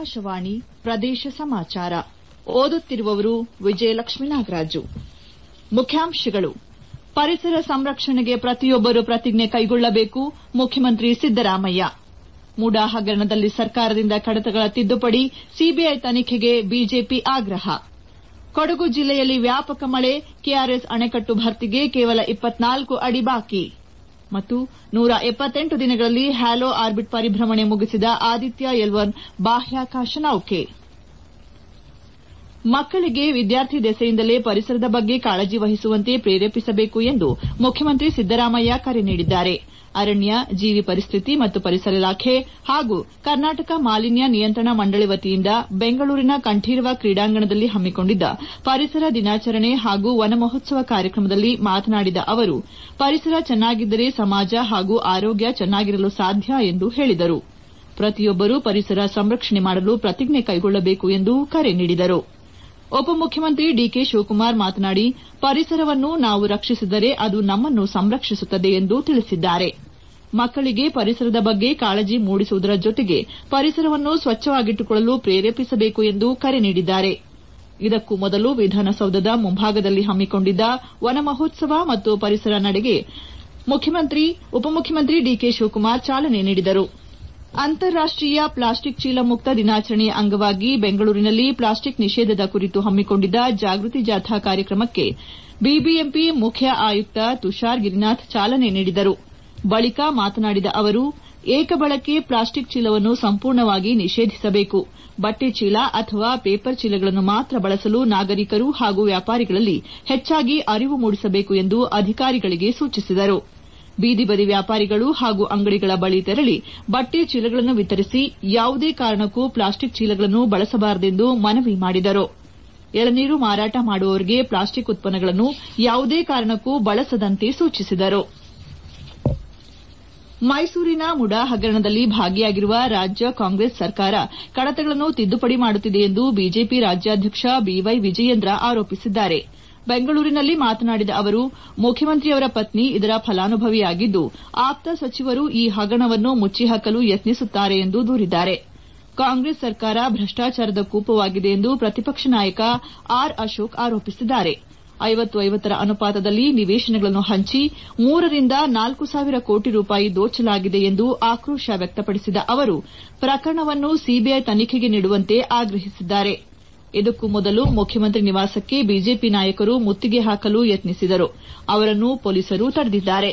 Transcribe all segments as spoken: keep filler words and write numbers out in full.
ಆಕಾಶವಾಣಿ ಪ್ರದೇಶ ಸಮಾಚಾರ ಓದುತ್ತಿರುವವರು ವಿಜಯಲಕ್ಷ್ಮೀ ನಾಗರಾಜು. ಮುಖ್ಯಾಂಶಗಳು: ಪರಿಸರ ಸಂರಕ್ಷಣೆಗೆ ಪ್ರತಿಯೊಬ್ಬರು ಪ್ರತಿಜ್ಞೆ ಕೈಗೊಳ್ಳಬೇಕು, ಮುಖ್ಯಮಂತ್ರಿ ಸಿದ್ದರಾಮಯ್ಯ. ಮುಡಾ ಹಗರಣದಲ್ಲಿ ಸರ್ಕಾರದಿಂದ ಕಡತಗಳ ತಿದ್ದುಪಡಿ, ಸಿಬಿಐ ತನಿಖೆಗೆ ಬಿಜೆಪಿ ಆಗ್ರಹ. ಕೊಡಗು ಜಿಲ್ಲೆಯಲ್ಲಿ ವ್ಯಾಪಕ ಮಳೆ, ಕೆಆರ್ಎಸ್ ಅಣೆಕಟ್ಟು ಭರ್ತಿಗೆ ಕೇವಲ ಇಪ್ಪತ್ನಾಲ್ಕು ಅಡಿ ಬಾಕಿ. ಮತ್ತು ನೂರ ಎಪ್ಪತ್ತೆಂಟು ದಿನಗಳಲ್ಲಿ ಹ್ಯಾಲೋ ಆರ್ಬಿಟ್ ಪರಿಭ್ರಮಣೆ ಮುಗಿಸಿದ ಆದಿತ್ಯ ಎಲ್ ಒನ್ ಬಾಹ್ಯಾಕಾಶ ನೌಕೆ. ಮಕ್ಕಳಿಗೆ ವಿದ್ಯಾರ್ಥಿ ದೆಸೆಯಿಂದಲೇ ಪರಿಸರದ ಬಗ್ಗೆ ಕಾಳಜಿ ವಹಿಸುವಂತೆ ಪ್ರೇರೇಪಿಸಬೇಕು ಎಂದು ಮುಖ್ಯಮಂತ್ರಿ ಸಿದ್ದರಾಮಯ್ಯ ಕರೆ ನೀಡಿದ್ದಾರೆ. ಅರಣ್ಯ, ಜೀವಿ ಪರಿಸ್ಥಿತಿ ಮತ್ತು ಪರಿಸರ ಇಲಾಖೆ ಹಾಗೂ ಕರ್ನಾಟಕ ಮಾಲಿನ್ಯ ನಿಯಂತ್ರಣ ಮಂಡಳಿ ವತಿಯಿಂದ ಬೆಂಗಳೂರಿನ ಕಂಠೀರವ ಕ್ರೀಡಾಂಗಣದಲ್ಲಿ ಹಮ್ಮಿಕೊಂಡಿದ್ದ ಪರಿಸರ ದಿನಾಚರಣೆ ಹಾಗೂ ವನ ಮಹೋತ್ಸವ ಕಾರ್ಯಕ್ರಮದಲ್ಲಿ ಮಾತನಾಡಿದ ಅವರು, ಪರಿಸರ ಚೆನ್ನಾಗಿದ್ದರೆ ಸಮಾಜ ಹಾಗೂ ಆರೋಗ್ಯ ಚೆನ್ನಾಗಿರಲು ಸಾಧ್ಯ ಎಂದು ಹೇಳಿದರು. ಪ್ರತಿಯೊಬ್ಬರೂ ಪರಿಸರ ಸಂರಕ್ಷಣೆ ಮಾಡಲು ಪ್ರತಿಜ್ಞೆ ಕೈಗೊಳ್ಳಬೇಕು ಎಂದು ಕರೆ ನೀಡಿದರು. ಉಪಮುಖ್ಯಮಂತ್ರಿ ಡಿಕೆ ಶಿವಕುಮಾರ್ ಮಾತನಾಡಿ, ಪರಿಸರವನ್ನು ನಾವು ರಕ್ಷಿಸಿದರೆ ಅದು ನಮ್ಮನ್ನು ಸಂರಕ್ಷಿಸುತ್ತದೆ ಎಂದು ತಿಳಿಸಿದ್ದಾರೆ. ಮಕ್ಕಳಿಗೆ ಪರಿಸರದ ಬಗ್ಗೆ ಕಾಳಜಿ ಮೂಡಿಸುವುದರ ಜೊತೆಗೆ ಪರಿಸರವನ್ನು ಸ್ವಚ್ಛವಾಗಿಟ್ಟುಕೊಳ್ಳಲು ಪ್ರೇರೇಪಿಸಬೇಕು ಎಂದು ಕರೆ ನೀಡಿದ್ದಾರೆ. ಇದಕ್ಕೂ ಮೊದಲು ವಿಧಾನಸೌಧದ ಮುಂಭಾಗದಲ್ಲಿ ಹಮ್ಮಿಕೊಂಡಿದ್ದ ವನ ಮಹೋತ್ಸವ ಮತ್ತು ಪರಿಸರ ನಡೆಗೆ ಉಪಮುಖ್ಯಮಂತ್ರಿ ಡಿಕೆ ಶಿವಕುಮಾರ್ ಚಾಲನೆ ನೀಡಿದರು. ಅಂತಾರಾಷ್ಟೀಯ ಪ್ಲಾಸ್ಟಿಕ್ ಚೀಲ ಮುಕ್ತ ದಿನಾಚರಣೆಯ ಅಂಗವಾಗಿ ಬೆಂಗಳೂರಿನಲ್ಲಿ ಪ್ಲಾಸ್ಟಿಕ್ ನಿಷೇಧದ ಕುರಿತು ಹಮ್ಮಿಕೊಂಡಿದ್ದ ಜಾಗೃತಿ ಜಾಥಾ ಕಾರ್ಯಕ್ರಮಕ್ಕೆ ಬಿಬಿಎಂಪಿ ಮುಖ್ಯ ಆಯುಕ್ತ ತುಷಾರ್ ಗಿರಿನಾಥ್ ಚಾಲನೆ ನೀಡಿದರು. ಬಳಿಕ ಮಾತನಾಡಿದ ಅವರು, ಏಕಬಳಕೆ ಪ್ಲಾಸ್ಟಿಕ್ ಚೀಲವನ್ನು ಸಂಪೂರ್ಣವಾಗಿ ನಿಷೇಧಿಸಬೇಕು. ಬಟ್ಟೆ ಚೀಲ ಅಥವಾ ಪೇಪರ್ ಚೀಲಗಳನ್ನು ಮಾತ್ರ ಬಳಸಲು ನಾಗರಿಕರು ಹಾಗೂ ವ್ಯಾಪಾರಿಗಳಲ್ಲಿ ಹೆಚ್ಚಾಗಿ ಅರಿವು ಮೂಡಿಸಬೇಕು ಎಂದು ಅಧಿಕಾರಿಗಳಿಗೆ ಸೂಚಿಸಿದರು. ಬೀದಿ ಬದಿ ವ್ಯಾಪಾರಿಗಳು ಹಾಗೂ ಅಂಗಡಿಗಳ ಬಳಿ ತೆರಳಿ ಬಟ್ಟೆ ಚೀಲಗಳನ್ನು ವಿತರಿಸಿ ಯಾವುದೇ ಕಾರಣಕ್ಕೂ ಪ್ಲಾಸ್ಟಿಕ್ ಚೀಲಗಳನ್ನು ಬಳಸಬಾರದೆಂದು ಮನವಿ ಮಾಡಿದರು. ಎಳನೀರು ಮಾರಾಟ ಮಾಡುವವರಿಗೆ ಪ್ಲಾಸ್ಟಿಕ್ ಉತ್ಪನ್ನಗಳನ್ನು ಯಾವುದೇ ಕಾರಣಕ್ಕೂ ಬಳಸದಂತೆ ಸೂಚಿಸಿದರು. ಮೈಸೂರಿನ ಮುಡಾ ಹಗರಣದಲ್ಲಿ ಭಾಗಿಯಾಗಿರುವ ರಾಜ್ಯ ಕಾಂಗ್ರೆಸ್ ಸರ್ಕಾರ ಕಡತಗಳನ್ನು ತಿದ್ದುಪಡಿ ಮಾಡುತ್ತಿದೆ ಎಂದು ಬಿಜೆಪಿ ರಾಜ್ಯಾಧ್ಯಕ್ಷ ಬಿವೈ ವಿಜಯೇಂದ್ರ ಆರೋಪಿಸಿದ್ದಾರೆ. ಬೆಂಗಳೂರಿನಲ್ಲಿ ಮಾತನಾಡಿದ ಅವರು, ಮುಖ್ಯಮಂತ್ರಿಯವರ ಪತ್ನಿ ಇದರ ಫಲಾನುಭವಿಯಾಗಿದ್ದು, ಆಪ್ತ ಸಚಿವರು ಈ ಹಗರಣವನ್ನು ಮುಚ್ಚಿಹಾಕಲು ಯತ್ನಿಸುತ್ತಾರೆ ಎಂದು ದೂರಿದ್ದಾರೆ. ಕಾಂಗ್ರೆಸ್ ಸರ್ಕಾರ ಭ್ರಷ್ಟಾಚಾರದ ಕೂಪವಾಗಿದೆ ಎಂದು ಪ್ರತಿಪಕ್ಷ ನಾಯಕ ಆರ್ ಅಶೋಕ್ ಆರೋಪಿಸಿದ್ದಾರೆ. ಐವತ್ತು ಐವತ್ತರ ಅನುಪಾತದಲ್ಲಿ ನಿವೇಶನಗಳನ್ನು ಹಂಚಿ ಮೂರರಿಂದ ನಾಲ್ಕು ಸಾವಿರ ಕೋಟಿ ರೂಪಾಯಿ ದೋಚಲಾಗಿದೆ ಎಂದು ಆಕ್ರೋಶ ವ್ಯಕ್ತಪಡಿಸಿದ ಅವರು, ಪ್ರಕರಣವನ್ನು ಸಿಬಿಐ ತನಿಖೆಗೆ ನೀಡುವಂತೆ ಆಗ್ರಹಿಸಿದ್ದಾರೆ. ಇದಕ್ಕೂ ಮೊದಲು ಮುಖ್ಯಮಂತ್ರಿ ನಿವಾಸಕ್ಕೆ ಬಿಜೆಪಿ ನಾಯಕರು ಮುತ್ತಿಗೆ ಹಾಕಲು ಯತ್ನಿಸಿದರು. ಅವರನ್ನು ಪೊಲೀಸರು ತಡೆದಿದ್ದಾರೆ.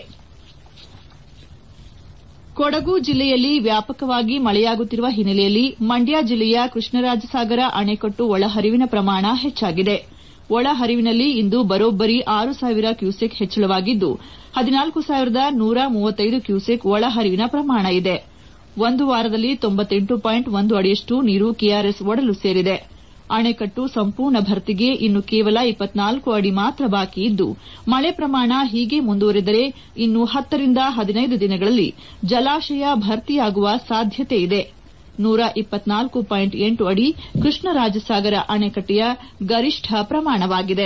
ಕೊಡಗು ಜಿಲ್ಲೆಯಲ್ಲಿ ವ್ಯಾಪಕವಾಗಿ ಮಳೆಯಾಗುತ್ತಿರುವ ಹಿನ್ನೆಲೆಯಲ್ಲಿ ಮಂಡ್ಯ ಜಿಲ್ಲೆಯ ಕೃಷ್ಣರಾಜಸಾಗರ ಅಣೆಕಟ್ಟು ಒಳಹರಿವಿನ ಪ್ರಮಾಣ ಹೆಚ್ಚಾಗಿದೆ. ಒಳಹರಿವಿನಲ್ಲಿ ಇಂದು ಬರೋಬ್ಬರಿ ಆರು ಸಾವಿರ ಕ್ಯೂಸೆಕ್ ಹೆಚ್ಚಳವಾಗಿದ್ದು, ಹದಿನಾಲ್ಕು ಸಾವಿರದ ನೂರ ಮೂವತ್ತೈದು ಕ್ಯೂಸೆಕ್ ಒಳಹರಿವಿನ ಪ್ರಮಾಣ ಇದೆ. ಒಂದು ವಾರದಲ್ಲಿ ತೊಂಬತ್ತೆಂಟು ಪಾಯಿಂಟ್ ಒಂದು ಅಡಿಯಷ್ಟು ನೀರು ಕೆಆರ್ಎಸ್ ಒಡಲು ಸೇರಿದೆ. ಅಣೆಕಟ್ಟು ಸಂಪೂರ್ಣ ಭರ್ತಿಗೆ ಇನ್ನು ಕೇವಲ ಇಪ್ಪತ್ನಾಲ್ಕು ಅಡಿ ಮಾತ್ರ ಬಾಕಿ ಇದ್ದು, ಮಳೆ ಪ್ರಮಾಣ ಹೀಗೆ ಮುಂದುವರೆದರೆ ಇನ್ನು ಹತ್ತರಿಂದ ಹದಿನೈದು ದಿನಗಳಲ್ಲಿ ಜಲಾಶಯ ಭರ್ತಿಯಾಗುವ ಸಾಧ್ಯತೆ ಇದೆ. ನೂರ ಇಪ್ಪತ್ನಾಲ್ಕು ಪಾಯಿಂಟ್ ಎಂಟು ಅಡಿ ಕೃಷ್ಣರಾಜಸಾಗರ ಅಣೆಕಟ್ಟೆಯ ಗರಿಷ್ಠ ಪ್ರಮಾಣವಾಗಿದೆ.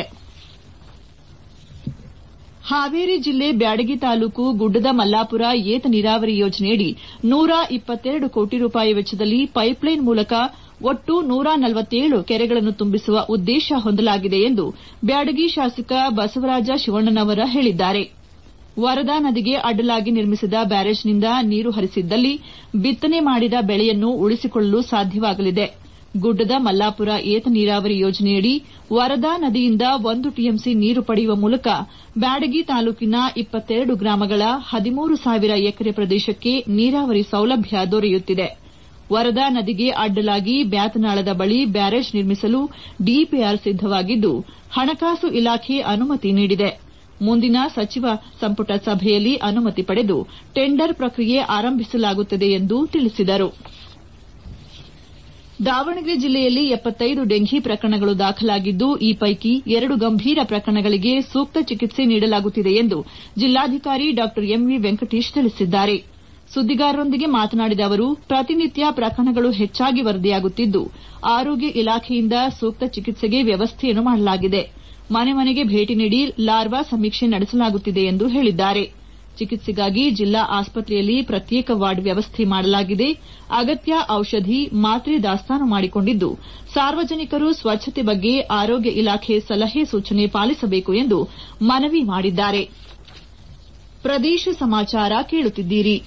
ಹಾವೇರಿ ಜಿಲ್ಲೆ ಬ್ಯಾಡಗಿ ತಾಲೂಕು ಗುಡ್ಡದ ಮಲ್ಲಾಪುರ ಏತ ನೀರಾವರಿ ಯೋಜನೆಯಡಿ ನೂರ ಇಪ್ಪತ್ತೆರಡು ಕೋಟಿ ರೂಪಾಯಿ ವೆಚ್ಚದಲ್ಲಿ ಪೈಪ್ಲೈನ್ ಮೂಲಕ ಒಟ್ಟು ನೂರ ನಲವತ್ತೇಳು ಕೆರೆಗಳನ್ನು ತುಂಬಿಸುವ ಉದ್ದೇಶ ಹೊಂದಲಾಗಿದೆ ಎಂದು ಬ್ಯಾಡಗಿ ಶಾಸಕ ಬಸವರಾಜ ಶಿವಣ್ಣನವರ ಹೇಳಿದ್ದಾರೆ. ವರದಾ ನದಿಗೆ ಅಡ್ಡಲಾಗಿ ನಿರ್ಮಿಸಿದ ಬ್ಯಾರೇಜ್ನಿಂದ ನೀರು ಹರಿಸಿದ್ದಲ್ಲಿ ಬಿತ್ತನೆ ಮಾಡಿದ ಬೆಳೆಯನ್ನು ಉಳಿಸಿಕೊಳ್ಳಲು ಸಾಧ್ಯವಾಗಲಿದೆ. ಗುಡ್ಡದ ಮಲ್ಲಾಪುರ ಏತ ನೀರಾವರಿ ಯೋಜನೆಯಡಿ ವರದಾ ನದಿಯಿಂದ ಒಂದು ಟಿಎಂಸಿ ನೀರು ಪಡೆಯುವ ಮೂಲಕ ಬ್ಯಾಡಗಿ ತಾಲೂಕಿನ ಇಪ್ಪತ್ತೆರಡು ಗ್ರಾಮಗಳ ಹದಿಮೂರು ಸಾವಿರ ಎಕರೆ ಪ್ರದೇಶಕ್ಕೆ ನೀರಾವರಿ ಸೌಲಭ್ಯ ದೊರೆಯುತ್ತಿದೆ. ವರದಾ ನದಿಗೆ ಅಡ್ಡಲಾಗಿ ಬ್ಯಾತನಾಳದ ಬಳಿ ಬ್ಯಾರೇಜ್ ನಿರ್ಮಿಸಲು ಡಿಪಿಆರ್ ಸಿದ್ದವಾಗಿದ್ದು, ಹಣಕಾಸು ಇಲಾಖೆ ಅನುಮತಿ ನೀಡಿದೆ. ಮುಂದಿನ ಸಚಿವ ಸಂಪುಟ ಸಭೆಯಲ್ಲಿ ಅನುಮತಿ ಪಡೆದು ಟೆಂಡರ್ ಪ್ರಕ್ರಿಯೆ ಆರಂಭಿಸಲಾಗುತ್ತದೆ ಎಂದು ತಿಳಿಸಿದರು. ದಾವಣಗೆರೆ ಜಿಲ್ಲೆಯಲ್ಲಿ ಎಪ್ಪತ್ತೈದು ಡೆಂಘಿ ಪ್ರಕರಣಗಳು ದಾಖಲಾಗಿದ್ದು, ಈ ಪೈಕಿ ಎರಡು ಗಂಭೀರ ಪ್ರಕರಣಗಳಿಗೆ ಸೂಕ್ತ ಚಿಕಿತ್ಸೆ ನೀಡಲಾಗುತ್ತಿದೆ ಎಂದು ಜಿಲ್ಲಾಧಿಕಾರಿ ಡಾ ಎಂವಿ ವೆಂಕಟೇಶ್ ತಿಳಿಸಿದ್ದಾರೆ. ಸುದ್ದಿಗಾರರೊಂದಿಗೆ ಮಾತನಾಡಿದ ಅವರು, ಪ್ರತಿನಿತ್ಯ ಪ್ರಕರಣಗಳು ಹೆಚ್ಚಾಗಿ ವರದಿಯಾಗುತ್ತಿದ್ದು, ಆರೋಗ್ಯ ಇಲಾಖೆಯಿಂದ ಸೂಕ್ತ ಚಿಕಿತ್ಸೆಗೆ ವ್ಯವಸ್ಥೆಯನ್ನು ಮಾಡಲಾಗಿದೆ. ಮನೆ ಮನೆಗೆ ಭೇಟಿ ನೀಡಿ ಲಾರ್ವಾ ಸಮೀಕ್ಷೆ ನಡೆಸಲಾಗುತ್ತಿದೆ ಎಂದು ಹೇಳಿದ್ದಾರೆ. ಚಿಕಿತ್ಸೆಗಾಗಿ ಜಿಲ್ಲಾ ಆಸ್ಪತ್ರೆಯಲ್ಲಿ ಪ್ರತ್ಯೇಕ ವಾರ್ಡ್ ವ್ಯವಸ್ಥೆ ಮಾಡಲಾಗಿದೆ. ಅಗತ್ಯ ಔಷಧಿ ಮಾತ್ರೆ ದಾಸ್ತಾನು ಮಾಡಿಕೊಂಡಿದ್ದು ಸಾರ್ವಜನಿಕರು ಸ್ವಚ್ಛತೆ ಬಗ್ಗೆ ಆರೋಗ್ಯ ಇಲಾಖೆ ಸಲಹೆ ಸೂಚನೆ ಪಾಲಿಸಬೇಕು ಎಂದು ಮನವಿ ಮಾಡಿದ್ದಾರೆ. ಪ್ರದೇಶ ಸಮಾಚಾರ ಕೇಳುತ್ತಿದ್ದೀರಿ.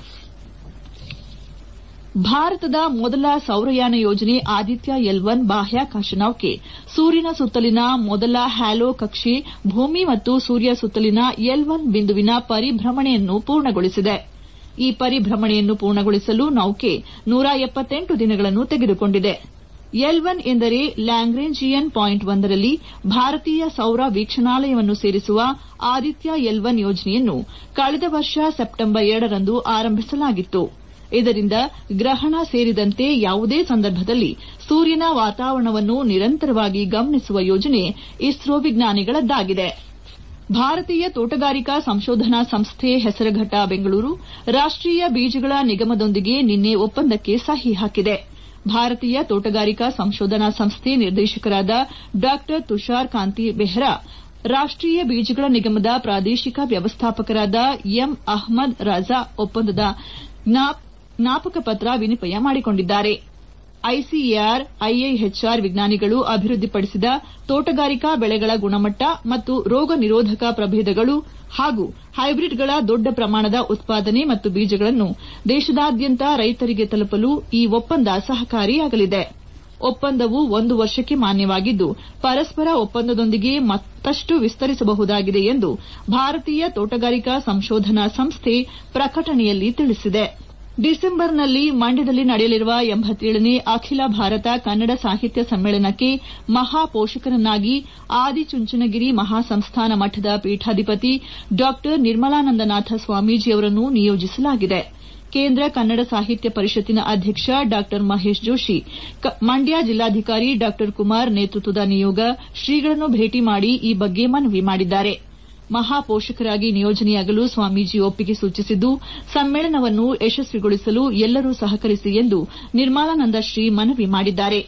ಭಾರತದ ಮೊದಲ ಸೌರಯಾನ ಯೋಜನೆ ಆದಿತ್ಯ ಎಲ್ ಒನ್ ಬಾಹ್ಯಾಕಾಶ ನೌಕೆ ಸೂರ್ಯನ ಸುತ್ತಲಿನ ಮೊದಲ ಹ್ಯಾಲೋ ಕಕ್ಷೆ ಭೂಮಿ ಮತ್ತು ಸೂರ್ಯ ಸುತ್ತಲಿನ ಎಲ್ ಒನ್ ಬಿಂದುವಿನ ಪರಿಭ್ರಮಣೆಯನ್ನು ಪೂರ್ಣಗೊಳಿಸಿದೆ. ಈ ಪರಿಭ್ರಮಣೆಯನ್ನು ಪೂರ್ಣಗೊಳಿಸಲು ನೌಕೆ ನೂರ ಎಪ್ಪತ್ತೆಂಟು ದಿನಗಳನ್ನು ತೆಗೆದುಕೊಂಡಿದೆ. ಎಲ್ ಒನ್ ಎಂದರೆ ಲ್ಯಾಗ್ರೇಂಜಿಯನ್ ಪಾಯಿಂಟ್ ಒಂದರಲ್ಲಿ ಭಾರತೀಯ ಸೌರ ವೀಕ್ಷಣಾಲಯವನ್ನು ಸೇರಿಸುವ ಆದಿತ್ಯ ಎಲ್ ಒನ್ ಯೋಜನೆಯನ್ನು ಕಳೆದ ವರ್ಷ ಸೆಪ್ಟೆಂಬರ್ ಎರಡರಂದು ಆರಂಭಿಸಲಾಗಿತ್ತು. ಇದರಿಂದ ಗ್ರಹಣ ಸೇರಿದಂತೆ ಯಾವುದೇ ಸಂದರ್ಭದಲ್ಲಿ ಸೂರ್ಯನ ವಾತಾವರಣವನ್ನು ನಿರಂತರವಾಗಿ ಗಮನಿಸುವ ಯೋಜನೆ ಇಸ್ರೋ ವಿಜ್ಞಾನಿಗಳದ್ದಾಗಿದೆ. ಭಾರತೀಯ ತೋಟಗಾರಿಕಾ ಸಂಶೋಧನಾ ಸಂಸ್ಥೆ ಹೆಸರುಘಟ್ಟ ಬೆಂಗಳೂರು ರಾಷ್ಟೀಯ ಬೀಜಗಳ ನಿಗಮದೊಂದಿಗೆ ನಿನ್ನೆ ಒಪ್ಪಂದಕ್ಕೆ ಸಹಿ ಹಾಕಿದೆ. ಭಾರತೀಯ ತೋಟಗಾರಿಕಾ ಸಂಶೋಧನಾ ಸಂಸ್ಥೆ ನಿರ್ದೇಶಕರಾದ ಡಾ ತುಷಾರ್ ಕಾಂತಿ ಬೆಹ್ರಾ, ರಾಷ್ಟೀಯ ಬೀಜಗಳ ನಿಗಮದ ಪ್ರಾದೇಶಿಕ ವ್ಯವಸ್ಥಾಪಕರಾದ ಎಂ ಅಹ್ಮದ್ ರಜಾ ಒಪ್ಪಂದದ ಜ್ಞಾಪಕ ಪತ್ರ ವಿನಿಮಯ ಮಾಡಿಕೊಂಡಿದ್ದಾರೆ. ಐಸಿಎಆರ್ ಐಐಎಚ್ಆರ್ ವಿಜ್ಞಾನಿಗಳು ಅಭಿವೃದ್ಧಿಪಡಿಸಿದ ತೋಟಗಾರಿಕಾ ಬೆಳೆಗಳ ಗುಣಮಟ್ಟ ಮತ್ತು ರೋಗ ನಿರೋಧಕ ಪ್ರಭೇದಗಳು ಹಾಗೂ ಹೈಬ್ರಿಡ್ಗಳ ದೊಡ್ಡ ಪ್ರಮಾಣದ ಉತ್ಪಾದನೆ ಮತ್ತು ಬೀಜಗಳನ್ನು ದೇಶದಾದ್ಯಂತ ರೈತರಿಗೆ ತಲುಪಲು ಈ ಒಪ್ಪಂದ ಸಹಕಾರಿಯಾಗಲಿದೆ. ಒಪ್ಪಂದವು ಒಂದು ವರ್ಷಕ್ಕೆ ಮಾನ್ಯವಾಗಿದ್ದು ಪರಸ್ಪರ ಒಪ್ಪಂದದೊಂದಿಗೆ ಮತ್ತಷ್ಟು ವಿಸ್ತರಿಸಬಹುದಾಗಿದೆ ಎಂದು ಭಾರತೀಯ ತೋಟಗಾರಿಕಾ ಸಂಶೋಧನಾ ಸಂಸ್ಥೆ ಪ್ರಕಟಣೆಯಲ್ಲಿ ತಿಳಿಸಿದೆ. ಡಿಸೆಂಬರ್ನಲ್ಲಿ ಮಂಡ್ಯದಲ್ಲಿ ನಡೆಯಲಿರುವ ಎಂಬತ್ತೇಳನೇ ಅಖಿಲ ಭಾರತ ಕನ್ನಡ ಸಾಹಿತ್ಯ ಸಮ್ಮೇಳನಕ್ಕೆ ಮಹಾಪೋಷಕರನ್ನಾಗಿ ಆದಿಚುಂಚನಗಿರಿ ಮಹಾಸಂಸ್ಥಾನ ಮಠದ ಪೀಠಾಧಿಪತಿ ಡಾ ನಿರ್ಮಲಾನಂದನಾಥ ಸ್ವಾಮೀಜಿ ಅವರನ್ನು ನಿಯೋಜಿಸಲಾಗಿದೆ. ಕೇಂದ್ರ ಕನ್ನಡ ಸಾಹಿತ್ಯ ಪರಿಷತ್ತಿನ ಅಧ್ಯಕ್ಷ ಡಾ ಮಹೇಶ್ ಜೋಷಿ, ಮಂಡ್ಯ ಜಿಲ್ಲಾಧಿಕಾರಿ ಡಾ ಕುಮಾರ್ ನೇತೃತ್ವದ ನಿಯೋಗ ಶ್ರೀಗಳನ್ನು ಭೇಟಿ ಮಾಡಿ ಈ ಬಗ್ಗೆ ಮನವಿ ಮಾಡಿದ್ದಾರೆ. ಮಹಾಪೋಷಕರಾಗಿ ನಿಯೋಜನೆಯಾಗಲು ಸ್ವಾಮೀಜಿ ಒಪ್ಪಿಗೆ ಸೂಚಿಸಿದ್ದು ಸಮ್ಮೇಳನವನ್ನು ಯಶಸ್ವಿಗೊಳಿಸಲು ಎಲ್ಲರೂ ಸಹಕರಿಸಿ ಎಂದು ನಿರ್ಮಲಾನಂದ ಶ್ರೀ ಮನವಿ ಮಾಡಿದ್ದಾರೆ.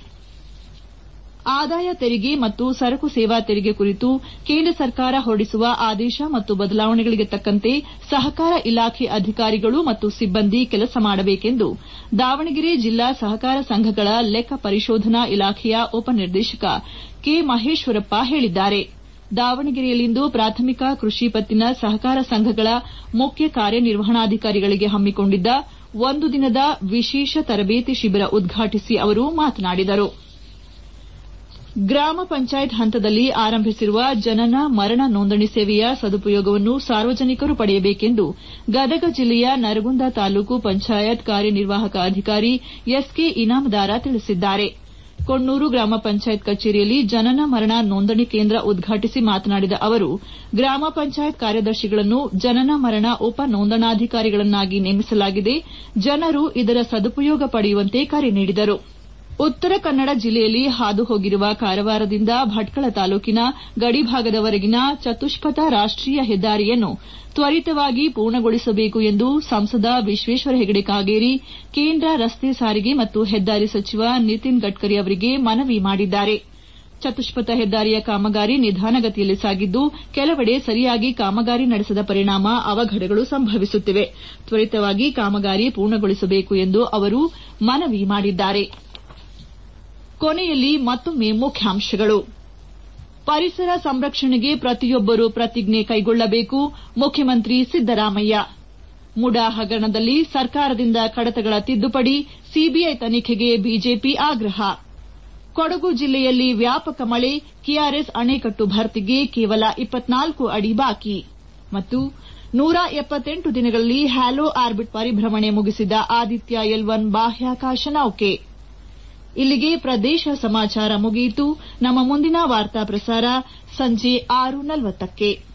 ಆದಾಯ ತೆರಿಗೆ ಮತ್ತು ಸರಕು ಸೇವಾ ತೆರಿಗೆ ಕುರಿತು ಕೇಂದ್ರ ಸರ್ಕಾರ ಹೊರಡಿಸುವ ಆದೇಶ ಮತ್ತು ಬದಲಾವಣೆಗಳಿಗೆ ತಕ್ಕಂತೆ ಸಹಕಾರ ಇಲಾಖೆ ಅಧಿಕಾರಿಗಳು ಮತ್ತು ಸಿಬ್ಬಂದಿ ಕೆಲಸ ಮಾಡಬೇಕೆಂದು ದಾವಣಗೆರೆ ಜಿಲ್ಲಾ ಸಹಕಾರ ಸಂಘಗಳ ಲೆಕ್ಕ ಪರಿಶೋಧನಾ ಇಲಾಖೆಯ ಉಪನಿರ್ದೇಶಕ ಕೆ ಮಹೇಶ್ವರಪ್ಪ ಹೇಳಿದ್ದಾರೆ. ದಾವಣಗೆರೆಯಲ್ಲಿಂದು ಪ್ರಾಥಮಿಕ ಕೃಷಿ ಪತ್ತಿನ ಸಹಕಾರ ಸಂಘಗಳ ಮುಖ್ಯ ಕಾರ್ಯನಿರ್ವಹಣಾಧಿಕಾರಿಗಳಿಗೆ ಹಮ್ಮಿಕೊಂಡಿದ್ದ ಒಂದು ದಿನದ ವಿಶೇಷ ತರಬೇತಿ ಶಿಬಿರ ಉದ್ಘಾಟಿಸಿ ಅವರು ಮಾತನಾಡಿದರು. ಗ್ರಾಮ ಪಂಚಾಯತ್ ಹಂತದಲ್ಲಿ ಆರಂಭಿಸಿರುವ ಜನನ ಮರಣ ನೋಂದಣಿ ಸೇವೆಯ ಸದುಪಯೋಗವನ್ನು ಸಾರ್ವಜನಿಕರು ಪಡೆಯಬೇಕೆಂದು ಗದಗ ಜಿಲ್ಲೆಯ ನರಗುಂದ ತಾಲೂಕು ಪಂಚಾಯತ್ ಕಾರ್ಯನಿರ್ವಾಹಕ ಅಧಿಕಾರಿ ಎಸ್ಕೆ ಇನಾಮದಾರ ತಿಳಿಸಿದ್ದಾರೆ. ಕೊಣ್ಣೂರು ಗ್ರಾಮ ಪಂಚಾಯತ್ ಕಚೇರಿಯಲ್ಲಿ ಜನನ ಮರಣ ನೋಂದಣಿ ಕೇಂದ್ರ ಉದ್ಘಾಟಿಸಿ ಮಾತನಾಡಿದ ಅವರು, ಗ್ರಾಮ ಪಂಚಾಯತ್ ಕಾರ್ಯದರ್ಶಿಗಳನ್ನು ಜನನ ಮರಣ ಉಪ ನೋಂದಣಾಧಿಕಾರಿಗಳನ್ನಾಗಿ ನೇಮಿಸಲಾಗಿದೆ. ಜನರು ಇದರ ಸದುಪಯೋಗ ಪಡೆಯುವಂತೆ ಕರೆ ನೀಡಿದರು. ಉತ್ತರ ಕನ್ನಡ ಜಿಲ್ಲೆಯಲ್ಲಿ ಹಾದು ಹೋಗಿರುವ ಕಾರವಾರದಿಂದ ಭಟ್ಕಳ ತಾಲೂಕಿನ ಗಡಿಭಾಗದವರೆಗಿನ ಚತುಷ್ಪಥ ರಾಷ್ಟೀಯ ಹೆದ್ದಾರಿಯನ್ನು ತ್ವರಿತವಾಗಿ ಪೂರ್ಣಗೊಳಿಸಬೇಕು ಎಂದು ಸಂಸದ ವಿಶ್ವೇಶ್ವರ ಹೆಗಡೆ ಕಾಗೇರಿ ಕೇಂದ್ರ ರಸ್ತೆ ಸಾರಿಗೆ ಮತ್ತು ಹೆದ್ದಾರಿ ಸಚಿವ ನಿತಿನ್ ಗಡ್ಕರಿ ಅವರಿಗೆ ಮನವಿ ಮಾಡಿದ್ದಾರೆ. ಚತುಷ್ಪಥ ಹೆದ್ದಾರಿಯ ಕಾಮಗಾರಿ ನಿಧಾನಗತಿಯಲ್ಲಿ ಸಾಗಿದ್ದು ಕೆಲವೆಡೆ ಸರಿಯಾಗಿ ಕಾಮಗಾರಿ ನಡೆಸದ ಪರಿಣಾಮ ಅವಘಡಗಳು ಸಂಭವಿಸುತ್ತಿವೆ. ತ್ವರಿತವಾಗಿ ಕಾಮಗಾರಿ ಪೂರ್ಣಗೊಳಿಸಬೇಕು ಎಂದು ಅವರು ಮನವಿ ಮಾಡಿದ್ದಾರೆ. ಕೊನೆಯಲ್ಲಿ ಮತ್ತೊಮ್ಮೆ ಮುಖ್ಯಾಂಶಗಳು. ಪರಿಸರ ಸಂರಕ್ಷಣೆಗೆ ಪ್ರತಿಯೊಬ್ಬರೂ ಪ್ರತಿಜ್ಞೆ ಕೈಗೊಳ್ಳಬೇಕು, ಮುಖ್ಯಮಂತ್ರಿ ಸಿದ್ದರಾಮಯ್ಯ. ಮುಡಾ ಹಗರಣದಲ್ಲಿ ಸರ್ಕಾರದಿಂದ ಕಡತಗಳ ತಿದ್ದುಪಡಿ, ಸಿಬಿಐ ತನಿಖೆಗೆ ಬಿಜೆಪಿ ಆಗ್ರಹ. ಕೊಡಗು ಜಿಲ್ಲೆಯಲ್ಲಿ ವ್ಯಾಪಕ ಮಳೆ, ಕೆಆರ್ಎಸ್ ಅಣೆಕಟ್ಟು ಭರ್ತಿಗೆ ಕೇವಲ ಇಪ್ಪತ್ನಾಲ್ಕು ಅಡಿ ಬಾಕಿ. ಮತ್ತು ನೂರ ಎಪ್ಪತ್ತೆಂಟು ದಿನಗಳಲ್ಲಿ ಹ್ಯಾಲೋ ಆರ್ಬಿಟ್ ಪರಿಭ್ರಮಣೆ ಮುಗಿಸಿದ ಆದಿತ್ಯ ಎಲ್ ಒನ್ ಬಾಹ್ಯಾಕಾಶ ನೌಕೆ. ಇಲ್ಲಿಗೆ ಪ್ರದೇಶ ಸಮಾಚಾರ ಮುಗಿಯಿತು. ನಮ್ಮ ಮುಂದಿನ ವಾರ್ತಾ ಪ್ರಸಾರ ಸಂಜೆ ಆರು ನಲವತ್ತಕ್ಕೆ.